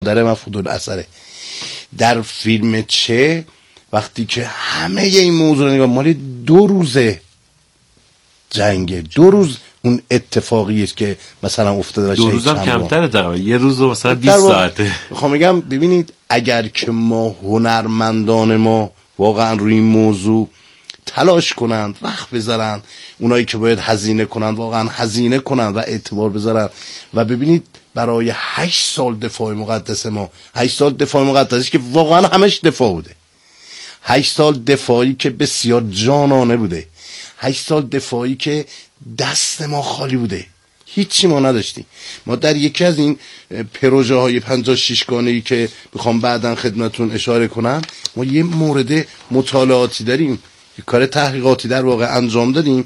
در مفقود الاثره. در فیلم چه وقتی که همه این موضوع نگاه مال 2 روزه جنگه، 2 روز اون اتفاقی است که مثلا افتاده و 2 روزم کمتره تقریبا، یه روز مثلا 20 ساعته. میخوام بگم ببینید اگر که ما هنرمندان ما واقعا روی این موضوع تلاش کنند، وقت بذارن، اونایی که باید هزینه کنند واقعا هزینه کنند و اعتبار بذارن و ببینید برای 8 سال دفاع مقدس ما، 8 سال دفاع مقدسی که واقعا همش دفاع بوده، 8 سال دفاعی که بسیار جانانه بوده، 8 سال دفاعی که دست ما خالی بوده، هیچی ما نداشتیم. ما در یکی از این پروژه های 56 گانه‌ای که میخوام بعداً خدمتون اشاره کنم، ما یه مورد مطالعاتی داریم، یه کار تحقیقاتی در واقع انجام دادیم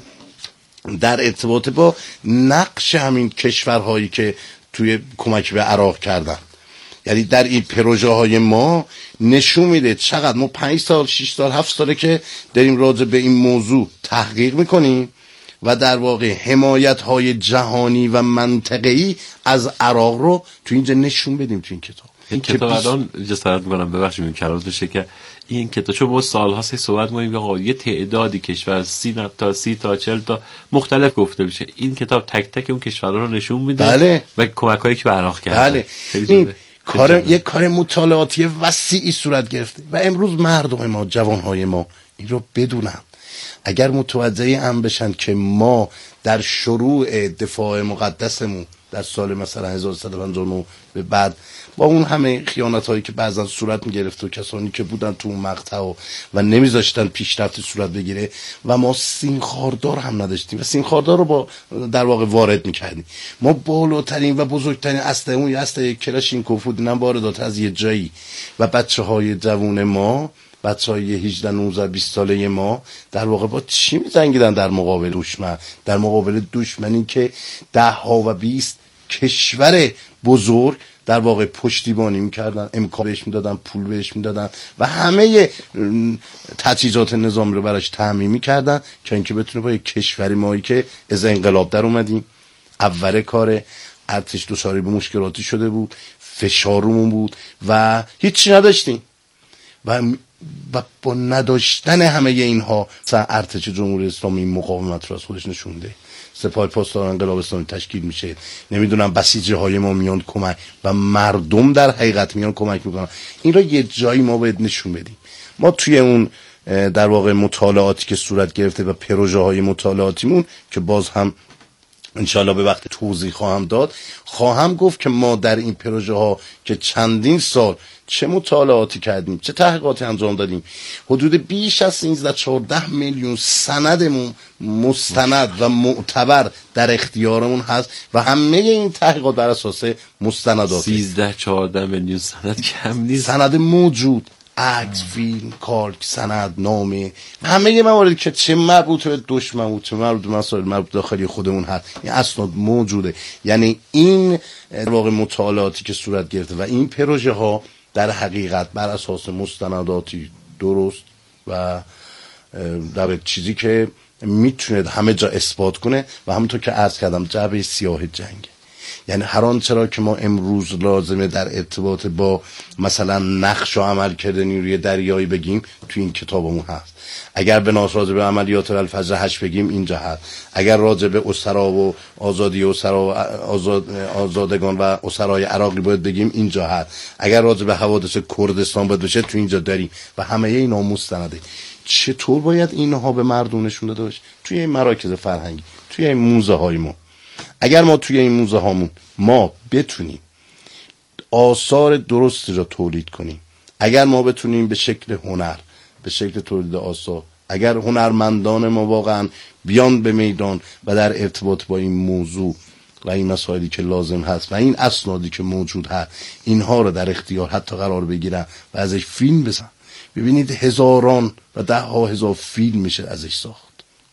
در ارتباط با نقش همین کشورهایی که توی کمک به عراق کردن. یعنی در این پروژه های ما نشون میده چقدر ما 5 سال 6 سال 7 ساله که داریم راجع به این موضوع تحقیق میکنیم و در واقع حمایت های جهانی و منطقه‌ای از عراق رو تو اینجا نشون بدیم تو این کتاب. این کتاب الان جسارت میکنم ببخشید این کلمات بشه که این کتاب چون ما سال‌هاست صحبت می‌کنیم آقا یه تعدادی کشور 30 تا 40 تا مختلف گفته بشه، این کتاب تک تک اون کشورها رو نشون میده. بله. و کمک‌هایی که به عراق کرده. بله. این یک کار مطالعاتی وسیعی صورت گرفته و امروز مردم ما، جوانهای ما این رو بدونن. اگر متوجه هم بشن که ما در شروع دفاع مقدسمون در سال مثلا 1159 به بعد با اون همه خیانت هایی که بعضا صورت میگرفت و کسانی که بودن تو اون مقطع و نمیذاشتن پیشرفت صورت بگیره و ما سیمخاردار هم نداشتیم و سیمخاردار رو با در واقع وارد میکردیم. ما بالاترین و بزرگترین اسلحه اون اسلحه کلاشینکوف بود، اینم واردات از یه جایی و بچه های جوون ما، بچه های 18 19 20 ساله ما در واقع با چی می‌جنگیدن در مقابل دشمن، در مقابل دشمنی که 10 ها و 20 کشور بزرگ در واقع پشتیبانی می‌کردن، امکان بهش میدادن، پول بهش میدادن و همه تجهیزات نظامی رو براش تامین می‌کردن که اینکه بتونه با یک کشوری مایی که از انقلاب در اومدیم، اول کار ارتش دچار به مشکلاتی شده بود، فشارمون بود و هیچی نداشتیم و با نداشتن همه اینها ارتش جمهوری اسلامی مقاومت رو از خودش نشونده. سپاه پاسداران انقلاب اسلامی تشکیل میشه، نمیدونم بسیجی های ما میان کمک و مردم در حقیقت میان کمک میکنن. این رو یه جایی ما باید نشون بدیم. ما توی اون در واقع مطالعاتی که صورت گرفته و پروژه های مطالعاتیمون که باز هم انشالله به وقت توضیح خواهم داد، خواهم گفت که ما در این پروژه ها که چندین سال چه مطالعاتی کردیم، چه تحقیقاتی انجام دادیم، حدود بیش از 13-14 میلیون سندمون مستند و معتبر در اختیارمون هست و همه این تحقیقات بر اساس مستندات 13-14 میلیون سند کم نیست. سند موجود، عکس، فیلم، کارت، سند، نامه، همه مواردی که چه مربوط به دشمن بود، چه مربوط به مسائل مربوط داخلی خودمون هست، این اسناد موجوده. یعنی این واقع مطالعاتی که صورت گرفته و این پروژه ها در حقیقت بر اساس مستنداتی درست و در چیزی که میتونه همه جا اثبات کنه و همونطور که عرض کردم جعبه سیاه جنگ. یعنی هر آنچه را که ما امروز لازمه در ارتباط با مثلا نقش و عمل کردن نیروی دریایی بگیم تو این کتابمون هست. اگر به راجع به عملیات الفجر 8 بگیم اینجا هست. اگر راجع به اسرا و آزادی اسرا و آزادگان و اسرای عراقی باید بگیم اینجا هست. اگر راجع به حوادث کردستان باید بشه تو اینجا داریم و همه اینا مستنده. چطور باید اینها به مردم نشون داده بشه؟ توی این مراکز فرهنگی، توی این موزه های ما. اگر ما توی این موزه هامون ما بتونیم آثار درستی را تولید کنیم، اگر ما بتونیم به شکل هنر، به شکل تولید آثار، اگر هنرمندان ما واقعا بیان به میدان و در ارتباط با این موضوع و این مسائلی که لازم هست و این اسنادی که موجود هست اینها رو در اختیار حتی قرار بگیرن و ازش فیلم بزن، ببینید هزاران و 10,000 فیلم میشه ازش ساخت.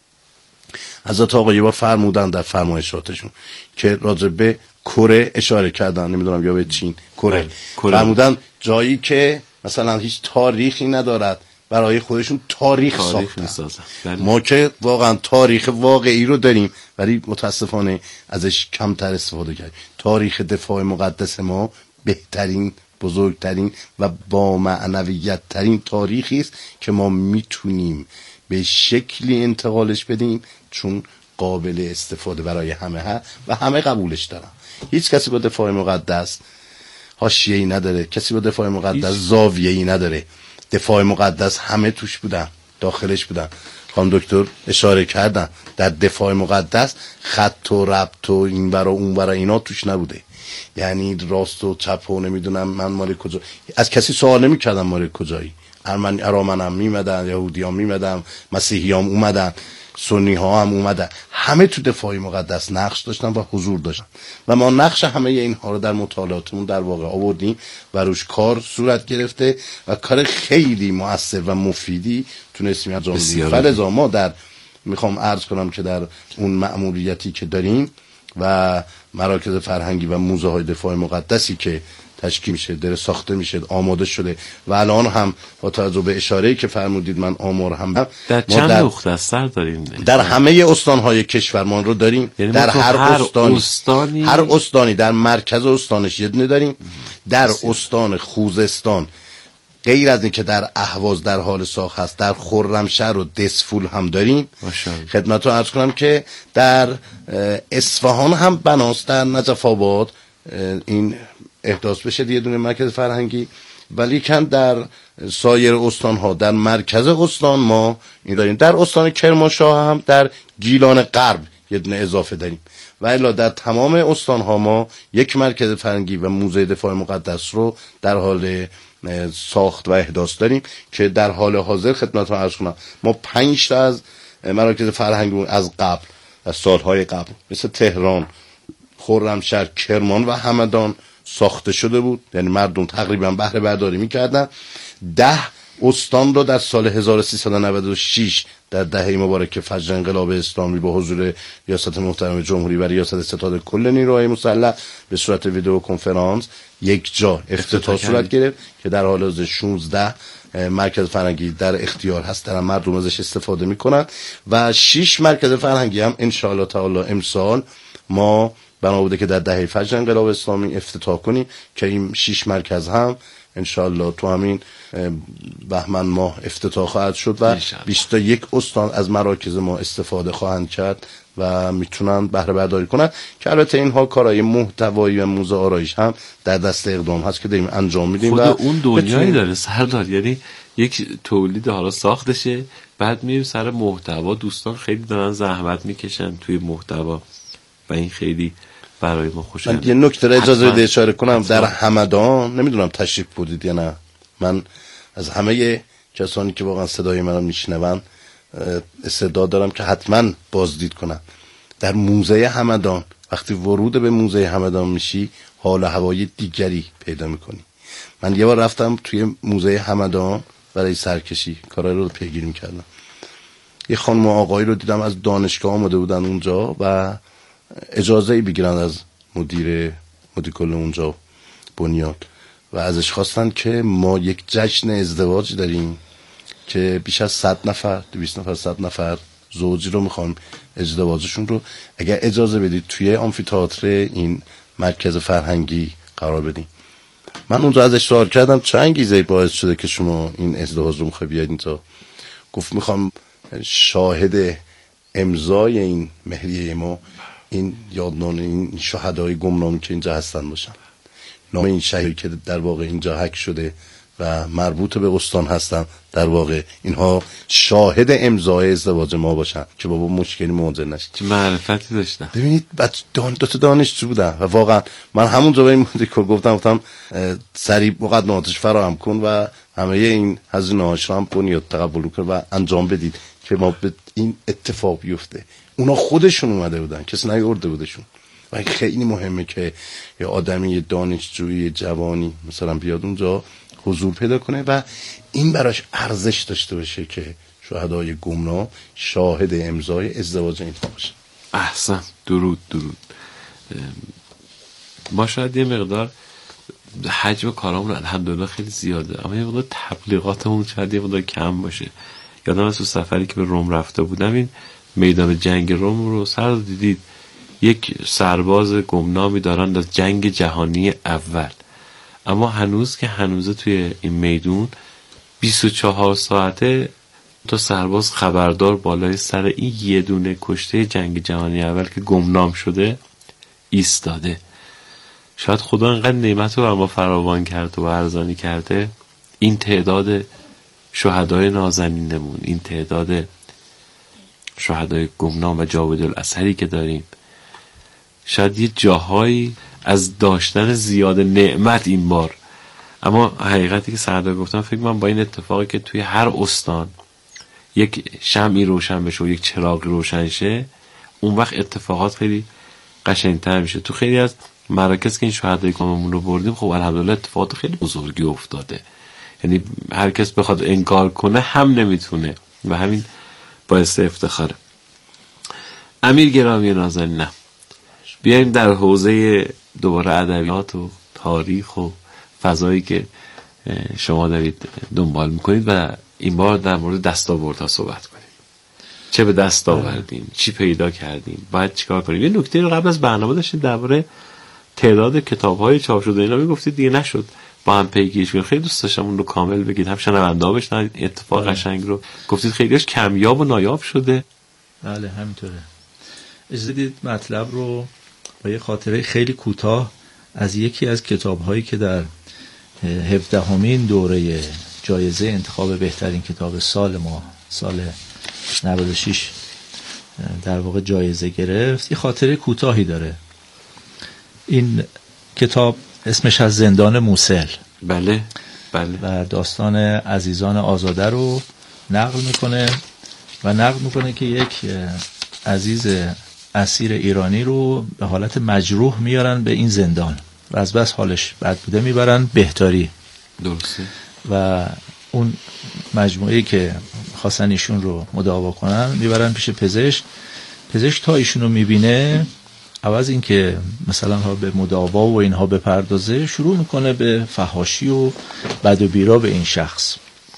حضرت آقا یه بار فرمودن در فرمایشاتشون که راجع به کره اشاره کردن، نمیدونم یا به چین، کره فرمودن جایی که مثلا هیچ تاریخی ندارد برای خودشون تاریخ ساختن. ما که واقعا تاریخ واقعی رو داریم ولی متاسفانه ازش کمتر استفاده کردیم. تاریخ دفاع مقدس ما بهترین بزرگترین و با معنویت ترین تاریخی است که ما میتونیم به شکلی انتقالش بدیم چون قابل استفاده برای همه هست و همه قبولش دارن. هیچ کسی با دفاع مقدس حاشیه‌ای نداره، کسی با دفاع مقدس زاویه‌ای نداره. دفاع مقدس همه توش بودن، داخلش بودن. خانم دکتر اشاره کردن در دفاع مقدس خط و ربط و این برا اون برا اینا توش نبوده، یعنی راست و چپ و نمیدونم من مال کجا، از کسی سوال نمی‌کردم مال کجایی. ارامنم میمدن، یهودیان میمدن، مسیحیان اومدن، سنی ها هم اومدن، همه تو دفاع مقدس نقش داشتن و حضور داشتن و ما نقش همه اینها رو در مطالعاتمون در واقع آوردیم و روش کار صورت گرفته و کار خیلی مؤثر و مفیدی تونستیم انجام بدیم. فلذا ما در میخوام عرض کنم که در اون مأموریتی که داریم و مراکز فرهنگی و موزه های دفاع مقدسی که تشکیل میشه، داره ساخته میشه، آماده شده و الان هم با توجه به اشاره‌ای که فرمودید من آمار هم در چند نقطه از سر داریم، در همه استان‌های کشورمان رو داریم، یعنی در هر استانی در مرکز استانش یه دونه داریم، در استان خوزستان غیر از این که در اهواز در حال ساخت هست، در خرمشهر و دسفول هم داریم. خدمت رو عرض کنم که در اصفهان هم بناست، در نجف آباد این احداث بشه یه دونه مرکز فرهنگی، ولی کن در سایر استان ها در مرکز استان ما این داریم. در استان کرمانشاه هم در گیلان غرب یه دونه اضافه داریم و الا در تمام استان ها ما یک مرکز فرهنگی و موزه دفاع مقدس رو در حال ساخت و احداث داریم که در حال حاضر خدمتتون عرض کنم ما 5 تا از مراکز فرهنگی از قبل، از سالهای قبل، مثل تهران، خرمشهر، کرمان و همدان ساخته شده بود، یعنی مردم تقریبا بهره برداری میکردن. 10 استان رو در سال 1396 در دهه مبارک فجر انقلاب اسلامی با حضور ریاست محترم جمهوری و ریاست ستاد کل نیروهای مسلح به صورت ویدیو کنفرانس یک جا افتتاح صورت گرفت که در حال حاضر 16 مرکز فرهنگی در اختیار هست، در مردم ازش استفاده میکنن و 6 مرکز فرهنگی هم ان شاء الله تعالی امسال ما بنا بوده که در دهه فجر انقلاب اسلامی افتتاح کنیم که این 6 مرکز هم انشالله تو همین بهمن ماه افتتاح خواهد شد و 21 استان از مراکز ما استفاده خواهند کرد و میتونن بهره برداری کنن که البته اینها کارهای محتوایی و موزه آرایش هم در دست اقدام هست که داریم انجام میدیم. خود اون دنیایی داره سردار، یعنی یک تولید حالا ساختشه، بعد میریم سر محتوا. دوستان خیلی دارن زحمت میکشن توی محتوا و این خیلی برای ما خوشایند. من یه نکته اجازه بده اشاره کنم. در همدان نمیدونم تشریف بودید یا نه، من از همه کسانی که واقعا صدای منو میشنون استعداد دارم که حتما بازدید کنم. در موزه همدان وقتی ورود به موزه همدان میشی حال و هوای دیگری پیدا میکنی. من یه بار رفتم توی موزه همدان برای سرکشی، کارا رو پیگیری میکردم. یه خانم و آقایی رو دیدم از دانشگاه آمده بودن اونجا و اجازه بگیرن از مدیر کل اونجا بنیاد و ازش خواستن که ما یک جشن ازدواج داریم که بیش از 100 نفر 200 نفر 100 نفر زوجی رو میخوام ازدواجشون رو اگر اجازه بدید توی آمفی‌تئاتر این مرکز فرهنگی قرار بدیم. من اونجا ازش سوال کردم چه انگیزه‌ای باعث شده که شما این ازدواج رو میخوای بیاید اینجا؟ گفت میخوام شاهد امضای این مهریه ما این یادنامه این شهدای گمنامی که اینجا هستن باشن، نام این شهری که در واقع اینجا حک شده و مربوط به استان هستن، در واقع اینها شاهد امضای ازدواج ما باشن که بابا مشکلی مواجه نشید. چه معرفتی داشتن. ببینید دو تا دانشجو بودن و واقعا من همونجا به این مدیر گفتم سریع مقدماتش فراهم کن و همه این هزینه‌هاش رو هم بنیاد تقبل کن و انجام بدید که ما به این اتفاق بیفته. اونا خودشون اومده بودن، کسی نیورده بودشون و خیلی مهمه که یه آدمی، یه دانشجوی جوانی مثلا بیاد اونجا حضور پیدا کنه و این براش ارزش داشته باشه که شهدای گمنام شاهد امضای ازدواج اینها باشه. احسن، درود. ما شاید یه مقدار حجم کارامون الحمدلله خیلی زیاده، اما یه مقدار تبلیغاتمون شاید یه مقدار کم باشه. یادم از سفری که به روم رفته بودم این میدان جنگ روم رو سر دیدید، یک سرباز گمنامی دارند از جنگ جهانی اول، اما هنوز که هنوزه توی این میدون 24 ساعته تا سرباز خبردار بالای سر این یه دونه کشته جنگ جهانی اول که گمنام شده ایستاده. شاید خدا انقدر نعمت رو بر ما فراوان کرده و ارزانی کرده، این تعداد شهدای نازنینمون، این تعداد شهدای گمنام و جاود الاثری که داریم، شاید یه جاهایی از داشتن زیاد نعمت این بار. اما حقیقتی که سردار گفتم، فکر من با این اتفاقی که توی هر استان یک شمعی روشن بشه و یک چراغی روشن شه، اون وقت اتفاقات خیلی قشنگتر میشه. تو خیلی از مراکز که این شهدای گممون رو بردیم، خب الحمدلله اتفاقات خیلی بزرگی افتاده، یعنی هر کس بخواد انکار کنه هم نمیتونه و همین باعث افتخاره. امیر گرامی نازنینم، بیایم در حوزه دوباره ادبیات و تاریخ و فضایی که شما دارید دنبال میکنید و این بار در مورد دستاوردها صحبت کنیم. چه به دست آوردیم، چی پیدا کردیم، باید چیکار کنیم. یه نکته رو قبل از برنامه داشتیم درباره تعداد کتاب‌های چاپ شده اینا میگفتید، دیگه نشد با هم پیگیریش کنیم. خیلی دوست داشتم اون رو کامل بگید، هم شنوندا بشنن اتفاق قشنگ رو. گفتید خیلیش کمیاب و نایاب شده. بله همینطوره. اجازه بدید مطلب رو با یه خاطره خیلی کوتاه از یکی از کتاب‌هایی که در 17مین دوره جایزه انتخاب بهترین کتاب سال ما سال 96 در واقع جایزه گرفت، یه خاطره کوتاهی داره. این کتاب اسمش از زندان موسل. بله. و داستان عزیزان آزاده رو نقل میکنه که یک عزیز اسیر ایرانی رو به حالت مجروح میارن به این زندان و از بس حالش بد بوده میبرن بهداری. درسته. و اون مجموعه‌ای که خواستن ایشون رو مداوا کنن میبرن پیش پزشک تا ایشون رو میبینه، عوض این که مثلا ها به مداوا و اینها بپردازه، شروع میکنه به فحاشی و بد و بیرا به این شخص.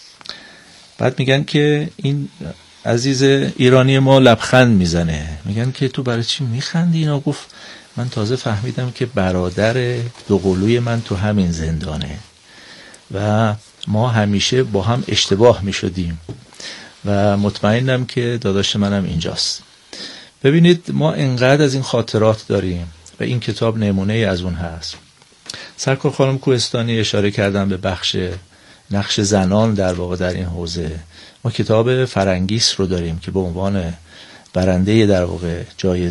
بعد میگن که این عزیز ایرانی ما لبخند میزنه، میگن که تو برای چی میخندی؟ اینا گفت من تازه فهمیدم که برادر دوقلوی من تو همین زندانه و ما همیشه با هم اشتباه میشدیم و مطمئنم که داداش منم اینجاست. ببینید ما انقدر از این خاطرات داریم و این کتاب نمونه از اون هست. سرکار خانم کوهستانی اشاره کردن به بخش نقش زنان در واقع در این حوزه. ما کتاب فرنگیس رو داریم که به عنوان برنده در واقع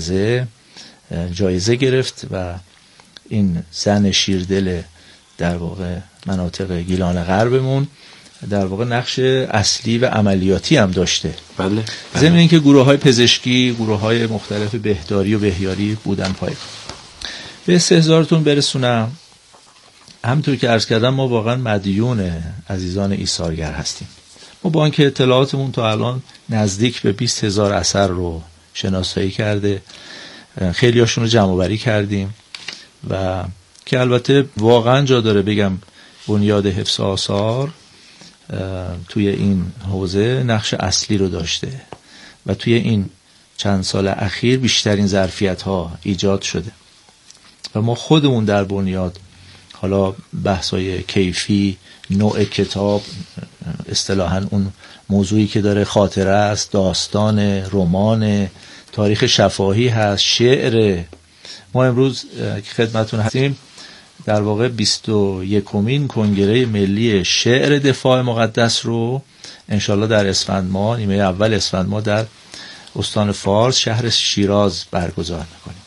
جایزه گرفت و این زن شیردل در واقع مناطق گیلان غربمون در واقع نقش اصلی و عملیاتی هم داشته. بله. ضمن اینکه گروه‌های پزشکی، گروه‌های مختلف بهداری و بهیاری بودن پای. به استحضارتون برسونم، همونطور که عرض کردم ما واقعا مدیون عزیزان ایثارگر هستیم. ما با اینکه اطلاعاتمون تا الان نزدیک به 20,000 اثر رو شناسایی کرده، خیلی هاشون رو جمع آوری کردیم و که البته واقعا جا داره بگم بنیاد حفظ آثار توی این حوزه نقش اصلی رو داشته و توی این چند سال اخیر بیشترین ظرفیت ها ایجاد شده و ما خودمون در بنیاد حالا بحثای کیفی، نوع کتاب، اصطلاحاً اون موضوعی که داره خاطره است، داستان، رمان، تاریخ شفاهی هست، شعر. ما امروز که خدمتون هستیم در واقع 21مین کنگره ملی شعر دفاع مقدس رو انشالله در اسفند ماه، نیمه اول اسفند ماه در استان فارس شهر شیراز برگزار میکنیم.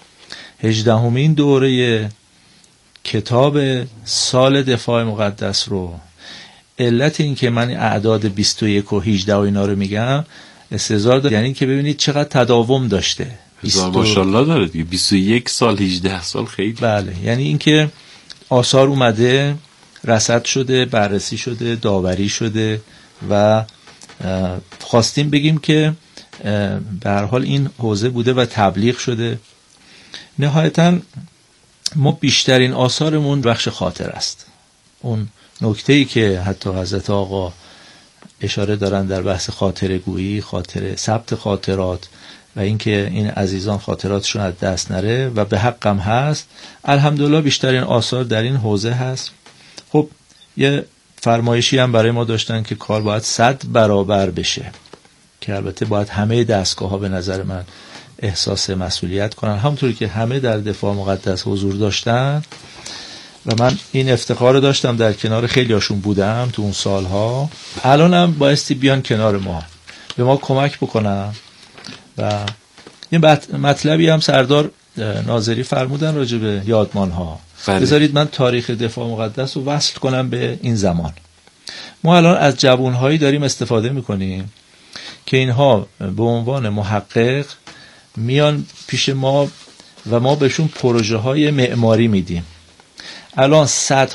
18مین دوره کتاب سال دفاع مقدس رو، علت این که من اعداد 21 و 18 و اینا رو میگم استظهار داره، یعنی که ببینید چقدر تداوم داشته. ماشاءالله داره دیگه، 21 سال 18 سال خیلی. بله، یعنی این که آثار اومده، رصد شده، بررسی شده، داوری شده و خواستیم بگیم که به هر حال این حوزه بوده و تبلیغ شده. نهایتاً ما بیشترین آثارمون بخش خاطر است. اون نکته‌ای که حتی حضرت آقا اشاره دارن در بحث خاطره گویی، خاطره، ثبت خاطرات و اینکه این عزیزان خاطراتشون از دست نره و به حقم هست. الحمدلله بیشترین آثار در این حوزه هست خب یه فرمایشی هم برای ما داشتن که کار باید 100 برابر بشه، که البته باید همه دستگاه‌ها به نظر من احساس مسئولیت کنن، همونطوری که همه در دفاع مقدس حضور داشتن و من این افتخار رو داشتم در کنار خیلی هاشون بودم تو اون سالها. الان هم بایستی بیان کنار ما، به ما کمک بکنن. و این مطلبی هم سردار ناظری فرمودن راجع به یادمان‌ها. بذارید من تاریخ دفاع مقدس رو وصل کنم به این زمان. ما الان از جوانهایی داریم استفاده میکنیم که اینها به عنوان محقق میان پیش ما و ما بهشون پروژه های معماری میدیم. الان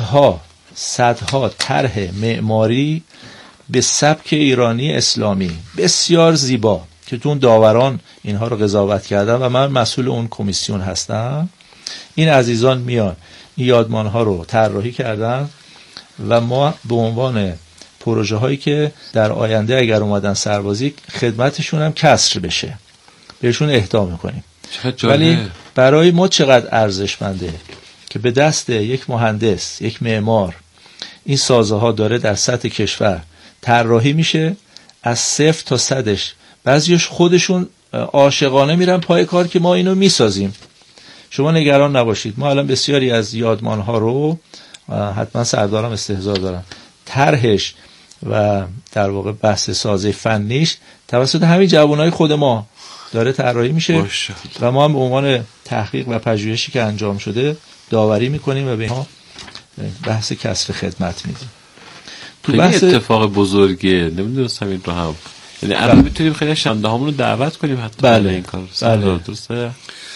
صدها طرح معماری به سبک ایرانی اسلامی بسیار زیبا که تو اون داوران اینها رو قضاوت کردن و من مسئول اون کمیسیون هستم. این عزیزان میان این یادمانها رو طراحی کردن و ما به عنوان پروژه هایی که در آینده اگر اومدن سربازی خدمتشون هم کسر بشه بهشون اهدا میکنیم. ولی برای ما چقدر ارزشمنده که به دست یک مهندس، یک معمار این سازه ها داره در سطح کشور طراحی میشه از 0 تا 100ش. بعضیش خودشون عاشقانه میرن پای کار که ما اینو میسازیم. شما نگران نباشید، ما الان بسیاری از یادمان ها رو حتما سردارم استحضار دارن، طرحش و در واقع بحث سازه فنیش توسط همین جوانای خود ما داره طراحی میشه و ما هم به عنوان تحقیق و پژوهشی که انجام شده داوری میکنیم و به اینها بحث کسر خدمت میدیم. تو بحث اتفاق بزرگه، نمیدونستم این رو هم، یعنی الان میتونیم خیلی شنده هامون رو دعوت کنیم حتی بله. این کار درسته.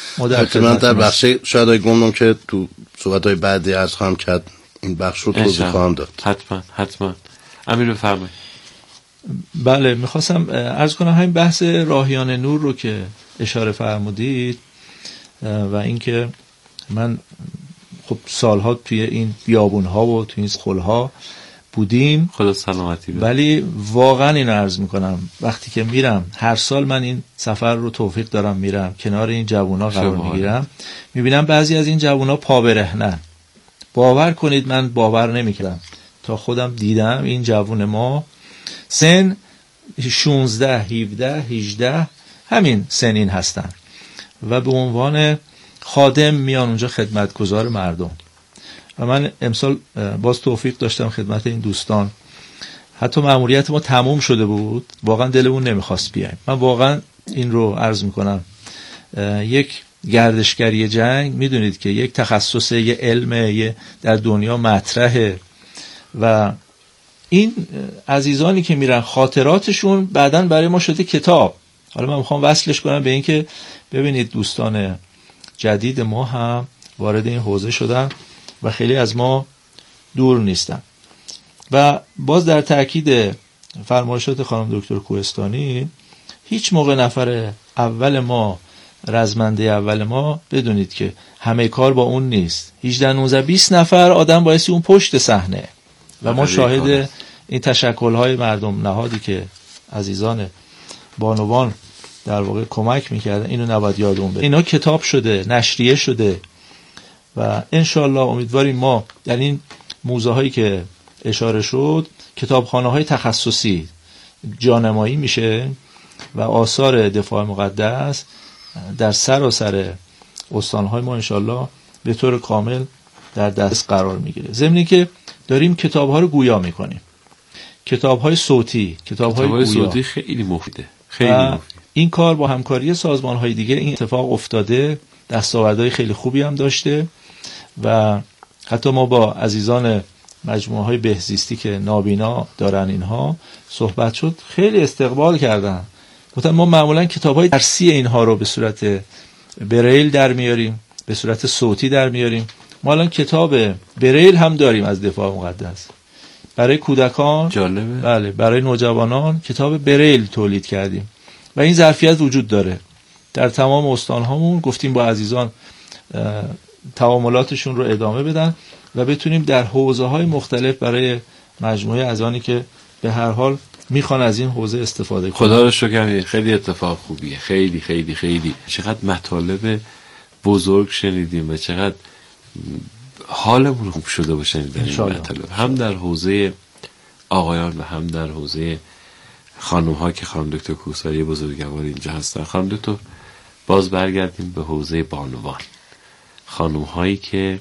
من در بخش شاید گمونم که تو صحبت‌های بعدی از خواهم کرد این بخش رو توضیح خواهم داد. حتما امیر بفرمایید. بله، میخواستم عرض کنم همین بحث راهیان نور رو که اشاره فرمودید و اینکه من خب سالها توی این بیابون‌ها و توی این خل‌ها بودیم، خدا سلامتی بده. ولی واقعا اینو عرض میکنم وقتی که میرم، هر سال من این سفر رو توفیق دارم میرم کنار این جوونا قرار میگیرم، میبینم بعضی از این جوونا پا برهنن. باور کنید من باور نمیکردم تا خودم دیدم این جوون ما سن 16 17 18 همین سنین هستن و به عنوان خادم میان اونجا خدمتگزار مردم. و من امسال باز توفیق داشتم خدمت این دوستان، حتی مأموریت ما تموم شده بود، واقعا دلمون نمیخواست بیایم. من واقعا این رو عرض میکنم، یک گردشگری جنگ میدونید که یک تخصص، یه علم در دنیا مطرحه و این عزیزانی که میرن خاطراتشون بعداً برای ما شده کتاب. حالا من میخوام وصلش کنم به این که ببینید دوستان جدید ما هم وارد این حوزه شدن و خیلی از ما دور نیستن. و باز در تأکید فرمایشات خانم دکتر کوهستانی، هیچ موقع نفر اول ما، رزمنده اول ما، بدونید که همه کار با اون نیست. 18 19 20 نفر آدم بایستی اون پشت صحنه و ما شاهد این تشکل‌های مردم نهادی که عزیزان بانوان در واقع کمک می‌کردن، اینو نباید یادمون بره. اینا کتاب شده، نشریه شده و انشالله امیدواریم ما در این موزه هایی که اشاره شد، کتابخانه‌های تخصصی جانمایی میشه و آثار دفاع مقدس در سراسر استان‌های ما انشالله به طور کامل در دست قرار میگیره. ضمن که داریم کتاب‌ها رو گویا میکنیم، کتاب‌های صوتی، کتاب‌های گویا. صوتی خیلی مفیده، خیلی مفید. این کار با همکاری سازمان‌های دیگه این اتفاق افتاده، دستاوردهای خیلی خوبی هم داشته و حتی ما با عزیزان مجموعه‌های بهزیستی که نابینا دارن اینها صحبت شد، خیلی استقبال کردن. گفتن ما معمولا کتاب‌های درسی اینها رو به صورت بریل در میاریم، به صورت صوتی در میاریم. ما الان کتاب بریل هم داریم از دفاع مقدس برای کودکان. جالبه. بله، برای نوجوانان کتاب بریل تولید کردیم و این ظرفیت وجود داره در تمام استان‌هامون. گفتیم با عزیزان تعاملاتشون رو ادامه بدن و بتونیم در حوزه‌های مختلف برای مجموعه ازانی که به هر حال میخوان از این حوزه استفاده کنن. خدا رو شکر، خیلی اتفاق خوبیه، خیلی خیلی خیلی. چقدر مطالب بزرگ شنیدیم و چقدر حالمون خوب شده باشه در این مطلب، هم در حوزه آقایان و هم در حوزه خانم ها که خانم دکتر کوساری بزرگوار اینجا هستن. خانم دکتر باز برگردیم به حوزه بانوان، خانم هایی که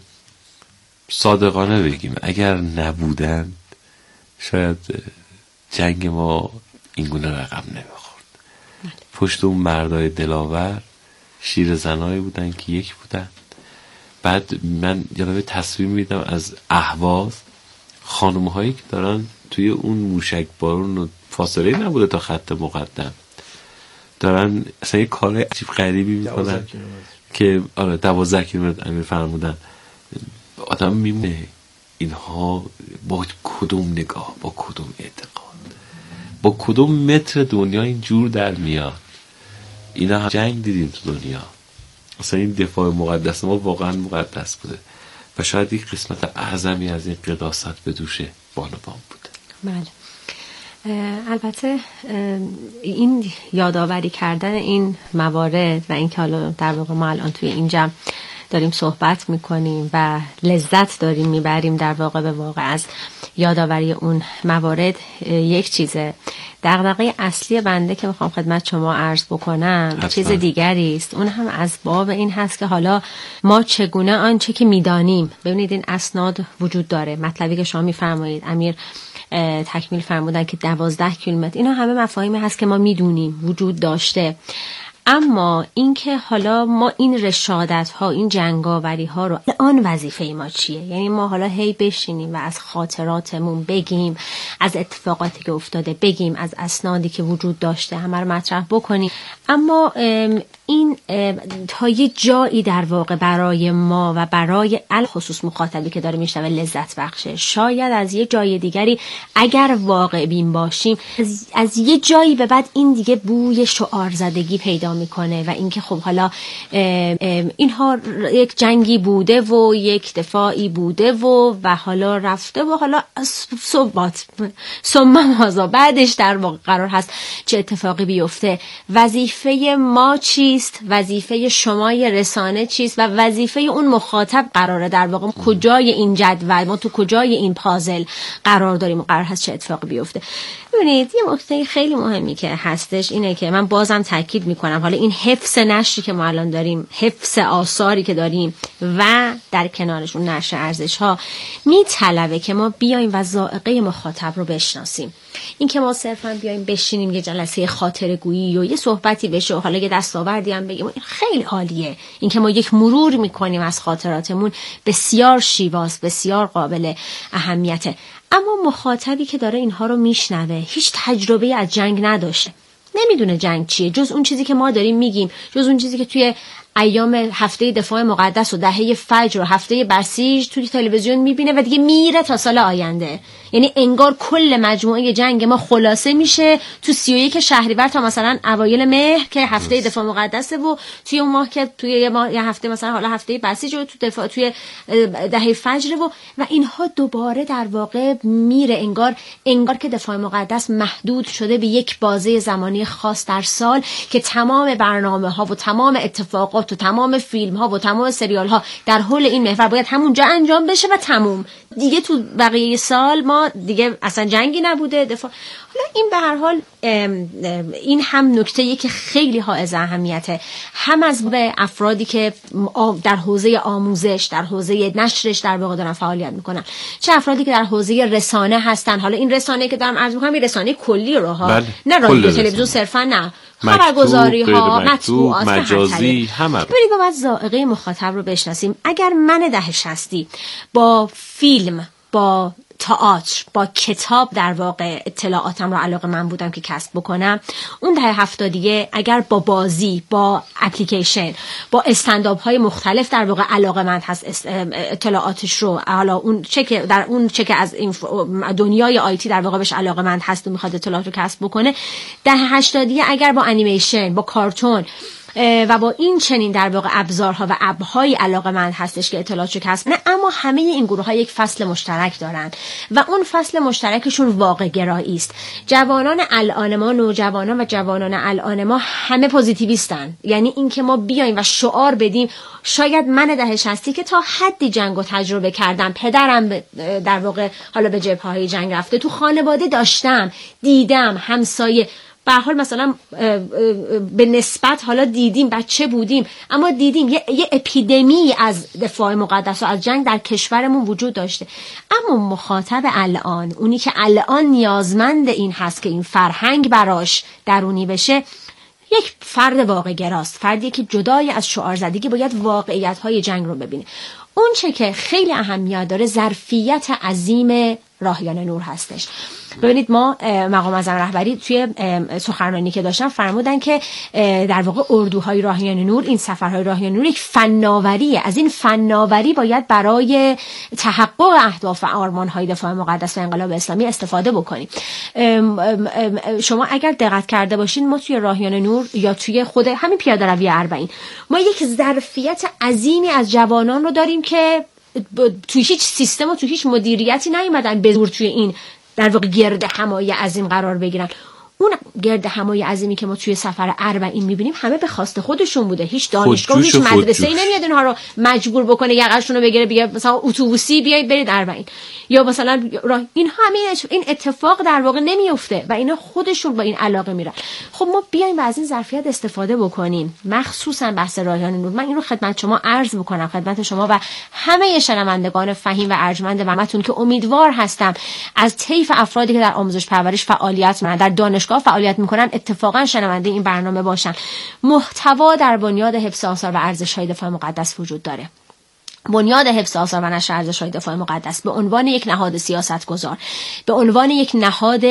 صادقانه بگیم اگر نبودن شاید جنگ ما اینگونه رقم نمیخورد. پشت اون مردای دلاور شیر زنایی بودن که یک بودن. بعد من یادم تصویر میدم از اهواز، خانم هایی که دارن توی اون موشک بارون و فاصله نبوده تا خط مقدم دارن اصلا یه کار عجیب غریبی میکنن که 12 کیلومتر امیر فرمودن. آدم میمونه اینها با کدوم نگاه، با کدوم اعتقاد، با کدوم متر دنیا اینجور در میاد. اینا جنگ دیدیم تو دنیا، اصلا این دفاع مقدس ما واقعا مقدس بوده و شاید یک قسمت اعظمی از این قداست به دوش بانوان بوده. بله. البته این یادآوری کردن این موارد و این که حالا در واقع ما الان توی این جمع داریم صحبت میکنیم و لذت داریم میبریم در واقع به واقع از یادآوری اون موارد، یک چیزه. دغدغه اصلی بنده که میخوام خدمت شما عرض بکنم چیز دیگری است. اون هم از باب این هست که حالا ما چگونه آنچه که میدانیم، ببینید این اسناد وجود داره، مطلبی که شما میفرمایید امیر تکمیل فرمودن که 12 کیلومتر، اینا همه مفاهیمی هست که ما میدونیم وجود داشته. اما اینکه حالا ما این رشادت ها، این جنگاوری ها رو آن وظیفه ما چیه؟ یعنی ما حالا هی بشینیم و از خاطراتمون بگیم، از اتفاقاتی که افتاده بگیم، از اسنادی که وجود داشته همه رو مطرح بکنیم، اما این تا یه جایی در واقع برای ما و برای الخصوص مخاطبی که داره میشنوه لذت بخشه. شاید از یه جای دیگری اگر واقع بین باشیم از یه جایی به بعد این دیگه بوی شعار زدگی پیدا میکنه و اینکه خب حالا اینها یک جنگی بوده و یک دفاعی بوده و حالا رفته و حالا ثم ماذا بعدش در واقع قرار هست چه اتفاقی بیفته. وظیفه ما چیست؟ وظیفه شمای رسانه چیست؟ و وظیفه اون مخاطب قراره در واقع کجای این جدول، ما تو کجای این پازل قرار داریم و قرار هست چه اتفاقی بیفته. ببینید یه نکته خیلی مهمی که هستش اینه که من بازم تاکید میکنم، حالا این حفظ نشری که ما الان داریم، حفظ آثاری که داریم و در کنارشون نشر ارزش ها میطلبه که ما بیایم و ذائقه مخاطب رو بشناسیم. این که ما صرفا بیایم بشینیم یه جلسه خاطره گویی و یه صحبتی بشه و حالا یه دستاوردی هم بگیم، این خیلی عالیه. این که ما یک مرور میکنیم از خاطراتمون بسیار شیواست، بسیار قابل اهمیته. اما مخاطبی که داره اینها رو میشنوه هیچ تجربه از جنگ نداشته، نمیدونه جنگ چیه، جز اون چیزی که ما داریم میگیم، جز اون چیزی که توی ایام هفته دفاع مقدس و دهه فجر و هفته بسیج توی تلویزیون میبینه و دیگه میره تا سال آینده. یعنی انگار کل مجموعه جنگ ما خلاصه میشه تو 31 شهریور تا مثلا اوایل مهر که هفته دفاع مقدسه و توی اون ماه که توی یه هفته مثلا حالا هفته بسیج و تو دفاع توی دهه فجر و اینها دوباره در واقع میره، انگار که دفاع مقدس محدود شده به یک بازه زمانی خاص در سال که تمام برنامه‌ها و تمام اتفاقات و تمام فیلم‌ها و تمام سریال‌ها در حول این محور باید همونجا انجام بشه و تموم. دیگه تو بقیه سال ما دیگه اصلا جنگی نبوده، دفاع. حالا این به هر حال این هم نکته‌ای که خیلی حائز اهمیته، هم از به افرادی که در حوزه آموزش، در حوزه نشرش در واقع دارن فعالیت میکنن، چه افرادی که در حوزه رسانه هستن. حالا این رسانه که دارم عرض میکنم این رسانه کلی رو ها، بله. نه رادیو تلویزیون صرفا، نه خبرگزاری ها، مطبوعات، مجازی، همه. ببینید باید ذائقه مخاطب رو بشناسیم. اگر من دهه 60 با فیلم، با تئاتر، با کتاب در واقع اطلاعاتم رو علاقه من بودم که کسب بکنم، اون دهه 70 اگر با بازی، با اپلیکیشن، با استنداپ های مختلف در واقع علاقه من هست اطلاعاتش رو، حالا اون چه که در اون چه که از دنیای آیتی در واقع بهش علاقه من هست و میخواد اطلاعات رو کسب بکنه، دهه 80 اگر با انیمیشن، با کارتون و با این چنین در واقع ابزارها و ابرهای علاقه‌مند هستش که اطلاعاتشو کسب کنه. اما همه این گروه‌ها یک فصل مشترک دارن و اون فصل مشترکشون واقع گرایی است. جوانان الان ما، نوجوانان و جوانان الان ما همه پوزیتیویستن. یعنی اینکه ما بیایم و شعار بدیم، شاید من دهه 60 که تا حدی جنگو تجربه کردم، پدرم در واقع حالا به جبهه‌های جنگ رفته، تو خانواده داشتم، دیدم، همسایه، به هر حال مثلا به نسبت حالا دیدیم، بچه بودیم اما دیدیم یه اپیدمی از دفاع مقدس و از جنگ در کشورمون وجود داشته. اما مخاطب الان، اونی که الان نیازمند این هست که این فرهنگ براش درونی بشه، یک فرد واقع گراست، فردی که جدای از شعار زدگی باید واقعیت‌های جنگ رو ببینه. اون چه که خیلی اهمیت داره ظرفیت عظیم راهیان نور هستش. ببینید ما مقام معظم رهبری توی سخنرانی که داشتن فرمودن که در واقع اردوهای راهیان نور، این سفرهای راهیان نور یک فناوریه. از این فناوری باید برای تحقق اهداف و آرمان‌های دفاع مقدس و انقلاب اسلامی استفاده بکنیم. شما اگر دقت کرده باشین ما توی راهیان نور یا توی خود همین پیاده روی اربعین ما یک ظرفیت عظیمی از جوانان رو داریم که توی هیچ سیستم و توی هیچ مدیریتی نیومدن به زور توی این در واقع گرد همایی عظیم قرار بگیرن. اون گرد همایی عظیمی که ما توی سفر اربعین میبینیم همه به خواست خودشون بوده. هیچ دانشگاه و هیچ مدرسه‌ای نمیاد اینها رو مجبور بکنه یقه‌شون رو بگیره بگه مثلا اتوبوسی بیایید برید اربعین، یا مثلا این این اتفاق در واقع نمیفته و اینا خودشون با این علاقه میرن. خب ما بیایم و از این ظرفیت استفاده بکنیم، مخصوصا بحث راهیان نور. من این رو خدمت شما عرض میکنم، خدمت شما و همه شنوندگان فهیم و ارجمند برنامه‌تون که امیدوار هستم از طیف افرادی که در آموزش پرورش فعالیت می‌کنن، در دانشگاه فعالیت میکنن، اتفاقا شنونده این برنامه باشن. محتوا در بنیاد حفظ آثار و ارزش‌های دفاع مقدس وجود داره. بنیاد حفظ آثار و نشر ارزش‌های دفاع مقدس به عنوان یک نهاد سیاستگزار، به عنوان یک نهاد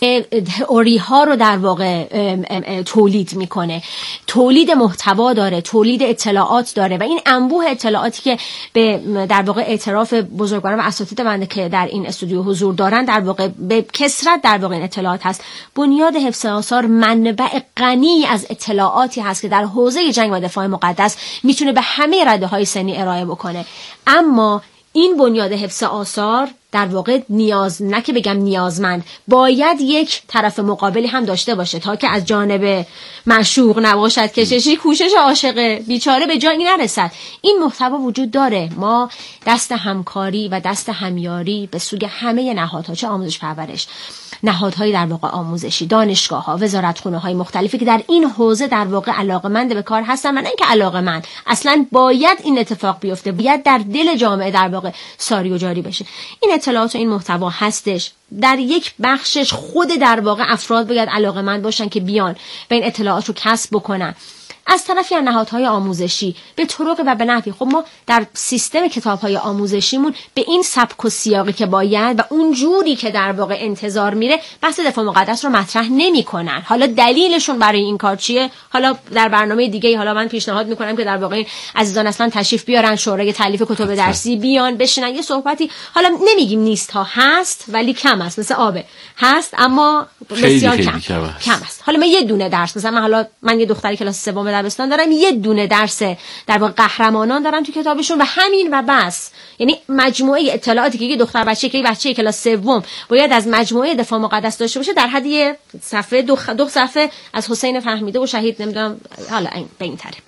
تئوری‌ها رو در واقع تولید میکنه، تولید محتوا داره، تولید اطلاعات داره و این انبوه اطلاعاتی که به در واقع اعتراف بزرگواران و اساتید بنده که در این استودیو حضور دارن در واقع به کثرت در واقع این اطلاعات هست. بنیاد حفظ آثار منبع غنی از اطلاعاتی هست که در حوزه جنگ و دفاع مقدس میتونه به همه رده‌های سنی ارائه بکنه. اما این بنیاد حفظ آثار در واقع نه که بگم نیازمند، باید یک طرف مقابلی هم داشته باشه تا که از جانب معشوق نباشد کششی کوشش عاشق بیچاره به جایی نرسد. این محتوا وجود داره. ما دست همکاری و دست همیاری به سوی همه نهادها، چه آموزش پرورش، نهادهای در واقع آموزشی، دانشگاه‌ها، وزارتخونه‌های مختلفی که در این حوزه در واقع علاقه‌مند به کار هستن و نه اینکه علاقه‌مند، اصلا باید این اتفاق بیفته، باید در دل جامعه در واقع ساری و جاری بشه. این اطلاعات و این محتوا هستش. در یک بخشش خود در واقع افراد باید علاقه‌مند باشن که بیان و این اطلاعات رو کسب بکنن. از طرفی نهادهای آموزشی به طرق و به نحوی. خب ما در سیستم کتاب‌های آموزشیمون به این سبک و سیاقی که باید و اون جوری که در واقع انتظار میره بحث دفاع مقدس رو مطرح نمی‌کنن. حالا دلیلشون برای این کار چیه؟ حالا در برنامه دیگه حالا من پیشنهاد می‌کنم که در واقع این عزیزان اصلا تشریف بیارن، شورای تالیف کتب درسی بیان، بشینن یه صحبتی. حالا نمیگیم نیست ها، هست ولی کم است، مثل آبه، هست اما بسیار کم است. حالا من یه دونه درس مثلا من یه دختری کلاس سوم دبستان دارم، یه دونه درس در واقع قهرمانان دارم تو کتابشون و همین و بس. یعنی مجموعه اطلاعاتی که یه دختر بچه کلاس سوم باید از مجموعه دفاع مقدس داشته باشه در حد یه صفحه دو صفحه از حسین فهمیده و شهید نمیدونم حالا به این طریق.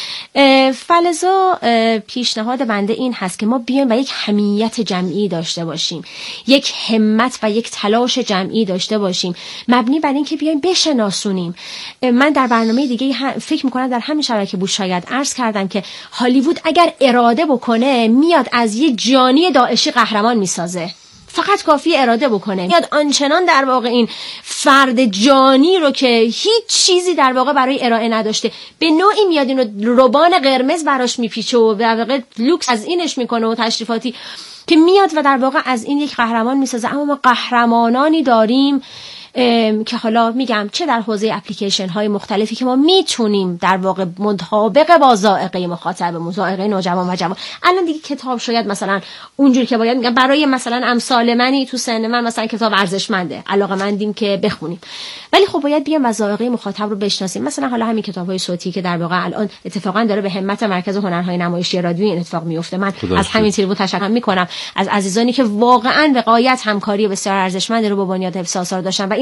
فلزا پیشنهاد بنده این هست که ما بیایم و یک حمیت جمعی داشته باشیم، یک همت و یک تلاش جمعی داشته باشیم مبنی بر این که بیایم بشناسونیم. من در برنامه دیگه فکر میکنم در همین شبکه بود شاید عرض کردم که هالیوود اگر اراده بکنه میاد از یک جانی داعشی قهرمان میسازه، فقط کافی اراده بکنه. میاد آنچنان در واقع این فرد جانی رو که هیچ چیزی در واقع برای ارائه نداشته به نوعی میاد اینو ربان قرمز براش میپیچه و در واقع لوکس از اینش میکنه و تشریفاتی که میاد و در واقع از این یک قهرمان میسازه. اما ما قهرمانانی داریم که حالا میگم چه در حوزه اپلیکیشن های مختلفی که ما میتونیم در واقع مطابق با ذائقه مخاطب، ذائقه نوجوان و جوان. الان دیگه کتاب شاید مثلا اونجوری که باید، میگم برای مثلا امثال منی تو سن من مثلا کتاب ارزشمنده، علاقه‌مندیم که بخونیم، ولی خب باید بیام ذائقه مخاطب رو بشناسیم. مثلا حالا همین کتاب‌های صوتی که در واقع الان اتفاقا داره به همت مرکز هنرهای نمایشی رادیویی این اتفاق میفته، من از همین تریبون تشکر میکنم از عزیزانی که واقعا به غایت همکاری بسیار ارزشمندی رو با بنیاد حفظ آثار داشتن و